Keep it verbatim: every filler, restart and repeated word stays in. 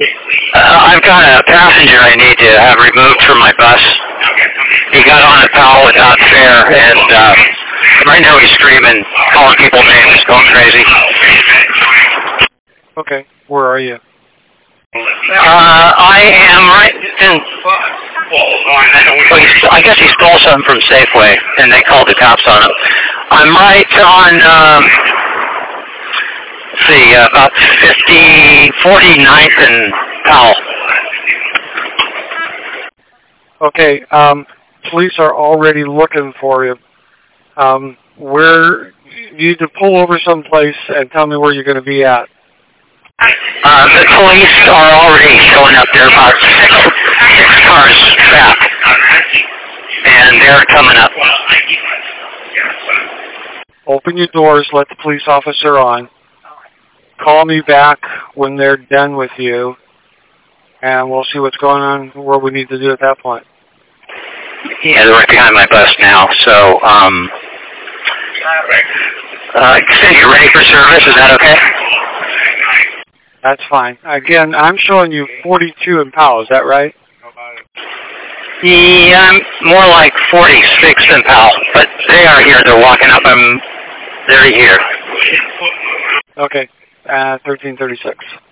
Uh, I've got a passenger I need to have removed from my bus. He got on at Powell without fare, and uh, right now he's screaming, calling people names, going crazy. Okay, where are you? Uh, I am right in... Well, I guess he stole something from Safeway, and they called the cops on him. I'm right on, um, let's see, uh, about fifty, forty-ninth and Powell. Okay, um, police are already looking for you. Um, where, you need to pull over someplace and tell me where you're going to be at. Uh, the police are already showing up there, about six, six cars back, and they're coming up. Open your doors, let the police officer on. Call me back when they're done with you, and we'll see what's going on, what we need to do at that point. Yeah, they're right behind my bus now, so, um, uh, say you're ready for service, is that okay? That's fine. Again, I'm showing you forty-two in Powell, is that right? Yeah, I'm more like forty-six in Powell, but they are here, they're walking up, I'm, they're here. Okay, uh, thirteen thirty-six.